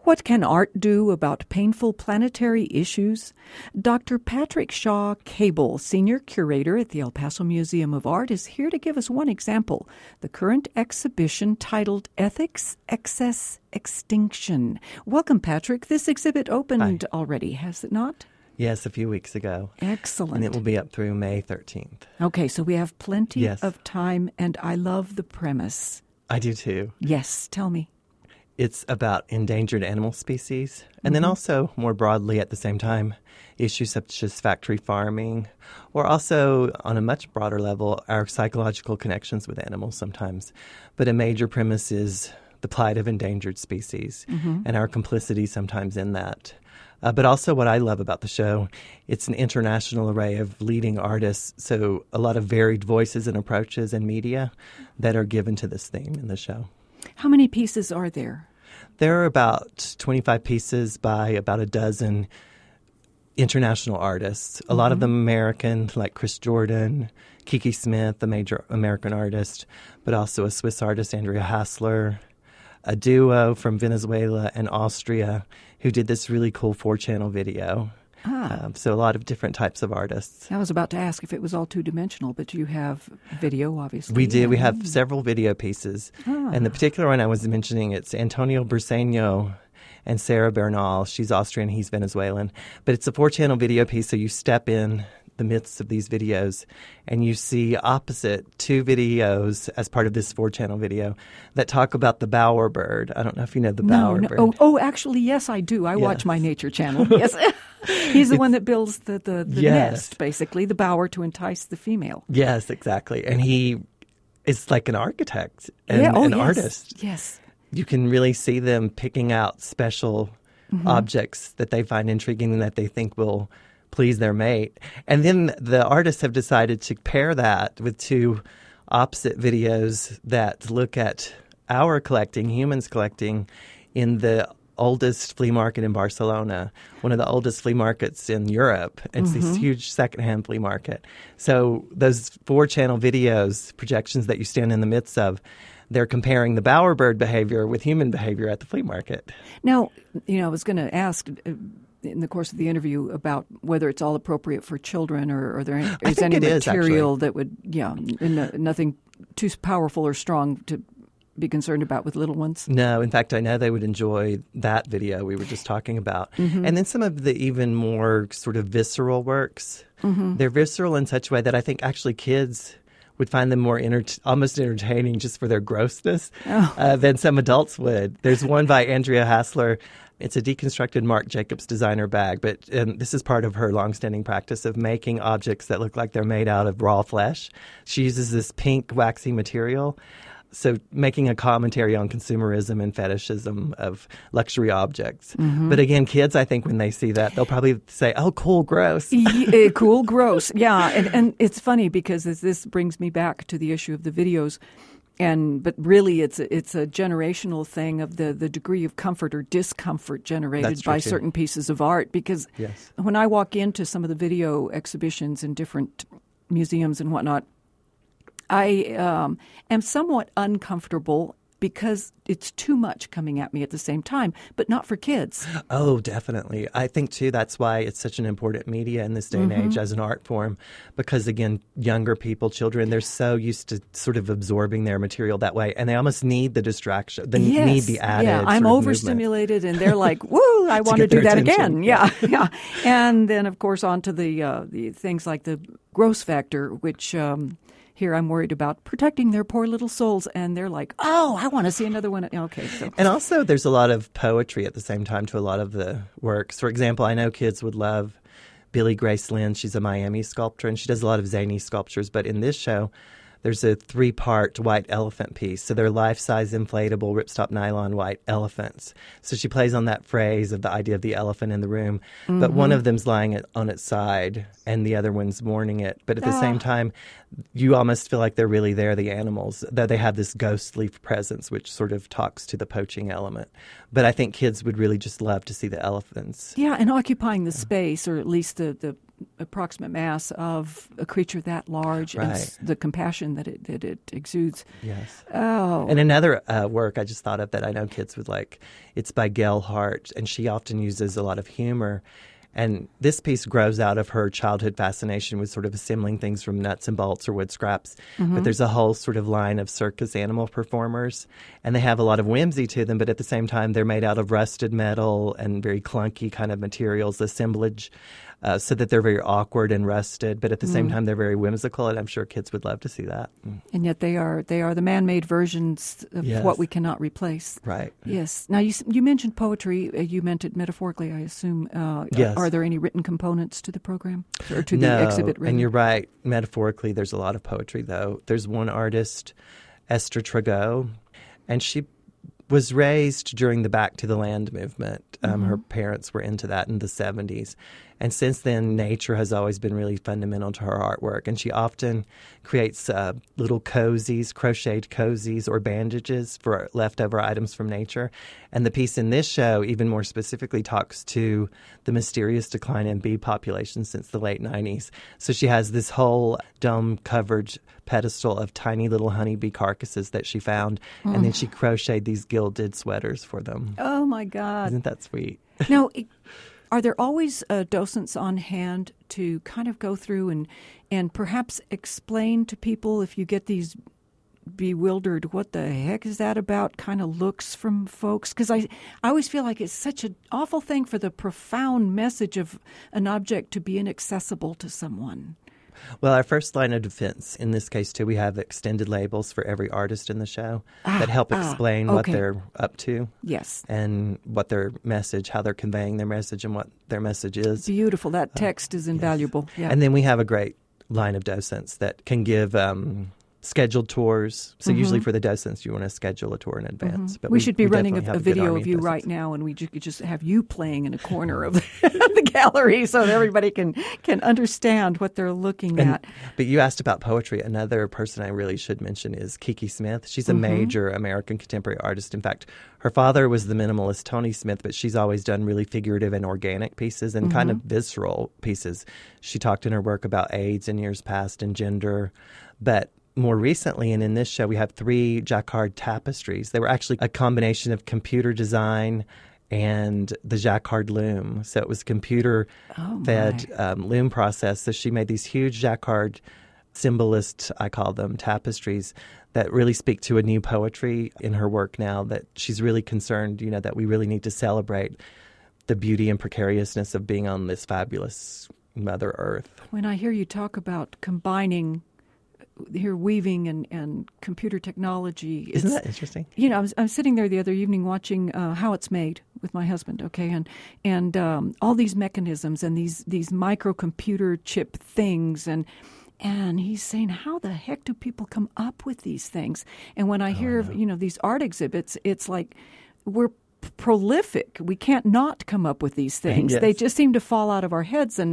What can art do about painful planetary issues? Dr. Patrick Shaw Cable, Senior Curator at the El Paso Museum of Art, is here to give us one example. The current exhibition titled Ethics, Excess, Extinction. Welcome, Patrick. This exhibit opened already, has it not? Yes, a few weeks ago. Excellent. And it will be up through May 13th. Okay, so we have plenty of time, and I love the premise. I do too. Yes, tell me. It's about endangered animal species, and then also, more broadly at the same time, issues such as factory farming, or also, on a much broader level, our psychological connections with animals sometimes. But a major premise is the plight of endangered species and our complicity sometimes in that. But also what I love about the show, it's an international array of leading artists, so a lot of varied voices and approaches and media that are given to this theme in the show. How many pieces are there? There are about 25 pieces by about a dozen international artists, a lot of them American, like Chris Jordan, Kiki Smith, a major American artist, but also a Swiss artist, Andrea Hassler, a duo from Venezuela and Austria who did this really cool 4-channel video. So a lot of different types of artists. I was about to ask if it was all two-dimensional, but you have video, obviously. We do. We have several video pieces. And the particular one I was mentioning, it's Antonio Briseño and Sarah Bernal. She's Austrian, he's Venezuelan. But it's a 4-channel video piece, so you step in the midst of these videos and you see opposite 2 videos as part of this 4-channel video that talk about the bowerbird. I don't know if you know the bowerbird. Oh, actually, yes, I do. I watch my nature channel. Yes. He's the one that builds the nest, basically, the bower to entice the female. Yes, exactly. And he is like an architect and an artist. Yes. You can really see them picking out special objects that they find intriguing and that they think will please their mate. And then the artists have decided to pair that with 2 opposite videos that look at our collecting, humans collecting, in the oldest flea market in Barcelona, one of the oldest flea markets in Europe. It's this huge secondhand flea market. So those 4-channel videos, projections that you stand in the midst of, they're comparing the bowerbird behavior with human behavior at the flea market. Now, I was going to ask in the course of the interview about whether it's all appropriate for children or is there any material that would, nothing too powerful or strong to be concerned about with little ones? No, in fact, I know they would enjoy that video we were just talking about. And then some of the even more sort of visceral works, they're visceral in such a way that I think actually kids would find them more almost entertaining just for their grossness than some adults would. There's one by Andrea Hassler. It's a deconstructed Marc Jacobs designer bag, but this is part of her longstanding practice of making objects that look like they're made out of raw flesh. She uses this pink waxy material, so making a commentary on consumerism and fetishism of luxury objects. But again, kids, I think when they see that, they'll probably say, oh, cool, gross. Cool, gross. Yeah, and it's funny because this brings me back to the issue of the videos. But really, it's a generational thing of the degree of comfort or discomfort generated by certain pieces of art. Because when I walk into some of the video exhibitions in different museums and whatnot, I am somewhat uncomfortable because it's too much coming at me at the same time, but not for kids. Oh, definitely. I think, too, that's why it's such an important media in this day and age as an art form, because, again, younger people, children, they're so used to sort of absorbing their material that way, and they almost need the distraction. They need the added I'm overstimulated, and they're like, woo, I want to do that again. Yeah. And then, of course, on to the things like the gross factor, which... here I'm worried about protecting their poor little souls, and they're like, oh, I want to see another one. Okay. So. And also there's a lot of poetry at the same time to a lot of the works. For example, I know kids would love Billy Grace Lynn. She's a Miami sculptor, and she does a lot of zany sculptures. But in this show, there's a 3-part white elephant piece. So they're life-size inflatable ripstop nylon white elephants. So she plays on that phrase of the idea of the elephant in the room. But one of them's lying on its side and the other one's mourning it. But at the same time, you almost feel like they're really there, the animals, that they have this ghostly presence, which sort of talks to the poaching element. But I think kids would really just love to see the elephants. Yeah, and occupying the space, or at least the approximate mass of a creature that large and the compassion that it exudes. Yes. Oh. And another work I just thought of that I know kids would like, it's by Gail Hart, and she often uses a lot of humor. And this piece grows out of her childhood fascination with sort of assembling things from nuts and bolts or wood scraps. But there's a whole sort of line of circus animal performers, and they have a lot of whimsy to them, but at the same time they're made out of rusted metal and very clunky kind of materials, assemblage, so that they're very awkward and rusted, but at the same time they're very whimsical, and I'm sure kids would love to see that. And yet they are the man-made versions of what we cannot replace. Right. Yes. Now, you mentioned poetry. You meant it metaphorically, I assume. Yes. Are there any written components to the program or to the exhibit? No, and you're right. Metaphorically, there's a lot of poetry, though. There's one artist, Esther Trago, and she was raised during the Back to the Land movement. Her parents were into that in the 70s. And since then, nature has always been really fundamental to her artwork. And she often creates little cozies, crocheted cozies or bandages for leftover items from nature. And the piece in this show, even more specifically, talks to the mysterious decline in bee population since the late 90s. So she has this whole dome-covered pedestal of tiny little honeybee carcasses that she found. And then she crocheted these gilded sweaters for them. Oh, my God. Isn't that sweet? Now, are there always docents on hand to kind of go through and perhaps explain to people, if you get these bewildered, what the heck is that about kind of looks from folks? Because I always feel like it's such an awful thing for the profound message of an object to be inaccessible to someone. Well, our first line of defense, in this case, too, we have extended labels for every artist in the show that help explain what they're up to. Yes. And what their message, how they're conveying their message and what their message is. Beautiful. That text is invaluable. Yes. Yeah. And then we have a great line of docents that can give scheduled tours. So usually for the docents, you want to schedule a tour in advance. But we should be running a video of you right now, and we could just have you playing in a corner of the gallery so that everybody can understand what they're looking at. But you asked about poetry. Another person I really should mention is Kiki Smith. She's a major American contemporary artist. In fact, her father was the minimalist Tony Smith, but she's always done really figurative and organic pieces and kind of visceral pieces. She talked in her work about AIDS in years past and gender, but more recently, and in this show, we have 3 jacquard tapestries. They were actually a combination of computer design and the jacquard loom. So it was a computer-fed loom process. So she made these huge jacquard symbolist, I call them, tapestries that really speak to a new poetry in her work now, that she's really concerned, that we really need to celebrate the beauty and precariousness of being on this fabulous Mother Earth. When I hear you talk about combining here weaving and computer technology. Isn't that interesting? I was sitting there the other evening watching How It's Made with my husband, okay, and all these mechanisms and these microcomputer chip things, and he's saying, how the heck do people come up with these things? And when I hear these art exhibits, it's like we're prolific. We can't not come up with these things. Yes. They just seem to fall out of our heads, and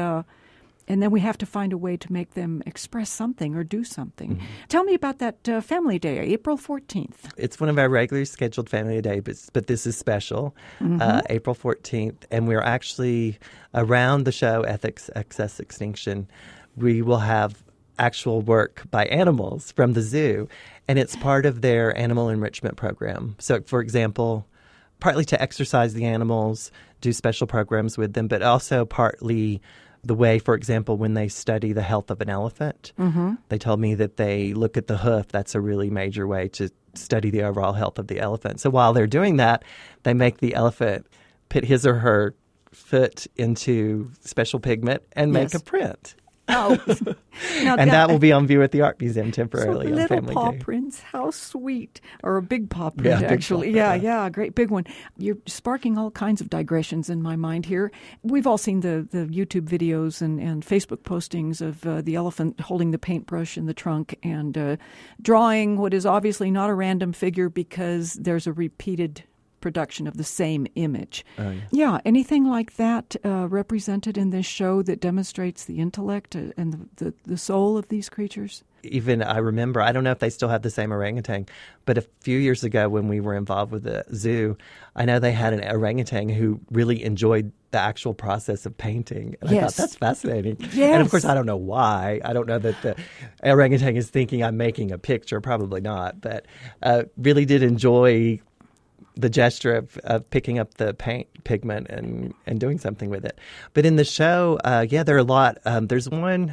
then we have to find a way to make them express something or do something. Tell me about that Family Day, April 14th. It's one of our regularly scheduled Family Days, but this is special, April 14th. And we're actually, around the show, Ethics, Excess, Extinction, we will have actual work by animals from the zoo. And it's part of their animal enrichment program. So, for example, partly to exercise the animals, do special programs with them, but also partly the way, for example, when they study the health of an elephant, they told me that they look at the hoof. That's a really major way to study the overall health of the elephant. So while they're doing that, they make the elephant put his or her foot into special pigment and make a print. Oh, now and that will be on view at the Art Museum temporarily so on little Family paw Day. prints, how sweet. Or a big paw print, Yeah, actually. big paw print, Yeah, great big one. You're sparking all kinds of digressions in my mind here. We've all seen the YouTube videos and Facebook postings of the elephant holding the paintbrush in the trunk and drawing what is obviously not a random figure because there's a repeated production of the same image. Yeah, anything like that represented in this show that demonstrates the intellect and the soul of these creatures? even I remember, I don't know if they still have the same orangutan, but a few years ago when we were involved with the zoo, I know they had an orangutan who really enjoyed the actual process of painting. And I thought, that's fascinating. Yes. And of course, I don't know why. I don't know that the orangutan is thinking I'm making a picture. Probably not. But really did enjoy the gesture of picking up the paint pigment and doing something with it. But in the show, there are a lot. There's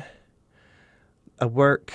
a work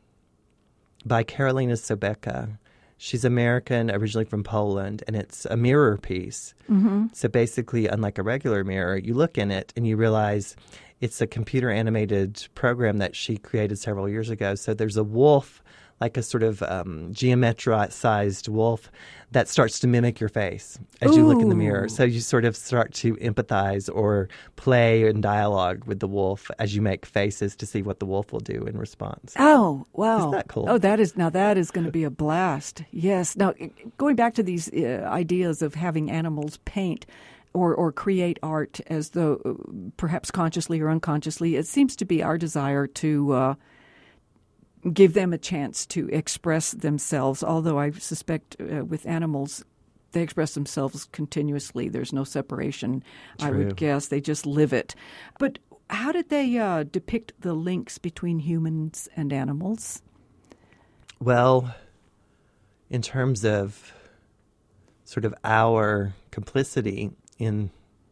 by Karolina Sobecka. She's American, originally from Poland, and it's a mirror piece. Mm-hmm. So basically, unlike a regular mirror, you look in it and you realize it's a computer-animated program that she created several years ago. So there's a wolf, like a sort of geometric-sized wolf that starts to mimic your face as you look in the mirror. So you sort of start to empathize or play in dialogue with the wolf as you make faces to see what the wolf will do in response. Oh, wow. Isn't that cool? Oh, that is going to be a blast. Yes. Now, going back to these ideas of having animals paint or create art as though perhaps consciously or unconsciously, it seems to be our desire to give them a chance to express themselves, although I suspect with animals, they express themselves continuously. There's no separation, True. I would guess. They just live it. But how did they depict the links between humans and animals? Well, in terms of sort of our complicity in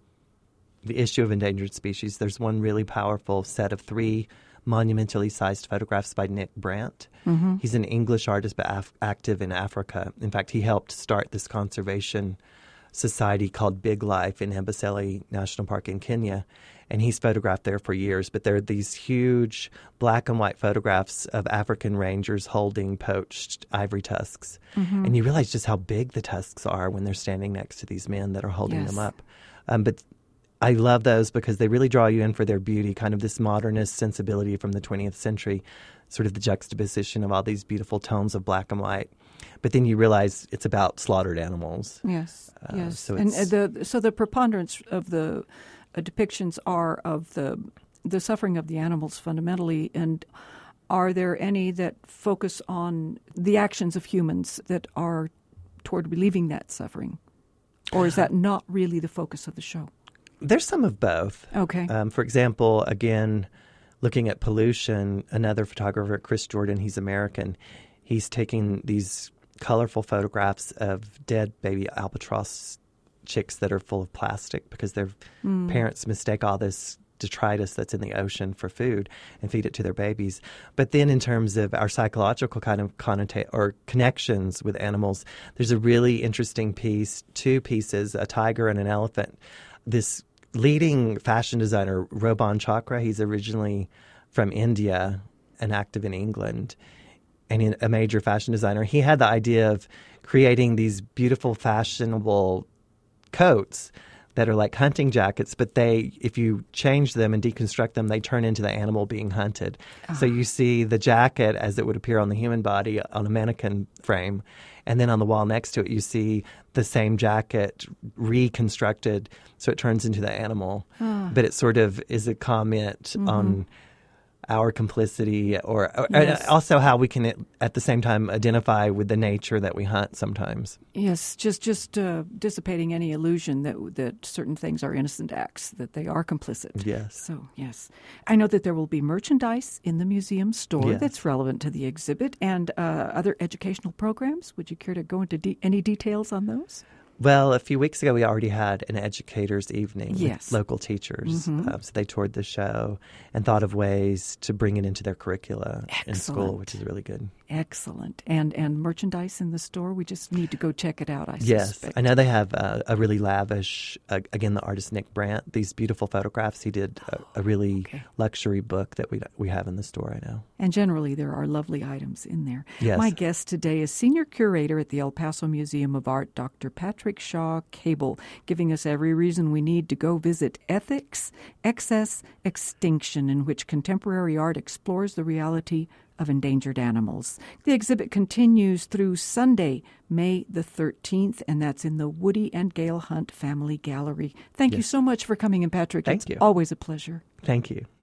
the issue of endangered species, there's one really powerful set of 3 monumentally sized photographs by Nick Brandt. Mm-hmm. He's an English artist but active in Africa. In fact, he helped start this conservation society called Big Life in Amboseli National Park in Kenya, and he's photographed there for years. But there are these huge black and white photographs of African rangers holding poached ivory tusks. Mm-hmm. And you realize just how big the tusks are when they're standing next to these men that are holding them up. But I love those because they really draw you in for their beauty, kind of this modernist sensibility from the 20th century, sort of the juxtaposition of all these beautiful tones of black and white. But then you realize it's about slaughtered animals. Yes, yes. So and the preponderance of the depictions are of the suffering of the animals fundamentally. And are there any that focus on the actions of humans that are toward relieving that suffering? Or is that not really the focus of the show? There's some of both. Okay. For example, again, looking at pollution, another photographer, Chris Jordan, he's American. He's taking these colorful photographs of dead baby albatross chicks that are full of plastic because their parents mistake all this detritus that's in the ocean for food and feed it to their babies. But then in terms of our psychological kind of connections with animals, there's a really interesting piece, 2 pieces, a tiger and an elephant. This leading fashion designer, Roban Chakra, he's originally from India and active in England and a major fashion designer. He had the idea of creating these beautiful, fashionable coats that are like hunting jackets, but if you change them and deconstruct them, they turn into the animal being hunted. So you see the jacket as it would appear on the human body on a mannequin frame, and then on the wall next to it, you see the same jacket reconstructed, so it turns into the animal. But it sort of is a comment on our complicity or also how we can at the same time identify with the nature that we hunt sometimes. Yes, just dissipating any illusion that certain things are innocent acts, that they are complicit. Yes. So, yes. I know that there will be merchandise in the museum store that's relevant to the exhibit and other educational programs. Would you care to go into any details on those? Well, a few weeks ago, we already had an educators' evening with local teachers. So they toured the show and thought of ways to bring it into their curricula in school, which is really good. Excellent. And merchandise in the store, we just need to go check it out, I suspect. Yes, I know they have a really lavish, again, the artist Nick Brandt, these beautiful photographs. He did a really luxury book that we have in the store, I know. And generally, there are lovely items in there. Yes. My guest today is Senior Curator at the El Paso Museum of Art, Dr. Patrick Shaw Cable, giving us every reason we need to go visit Ethics, Excess, Extinction, in which contemporary art explores the reality of endangered animals. The exhibit continues through Sunday, May the 13th, and that's in the Woody and Gail Hunt Family Gallery. Thank you so much for coming in, Patrick. Thank you. Always a pleasure. Thank you.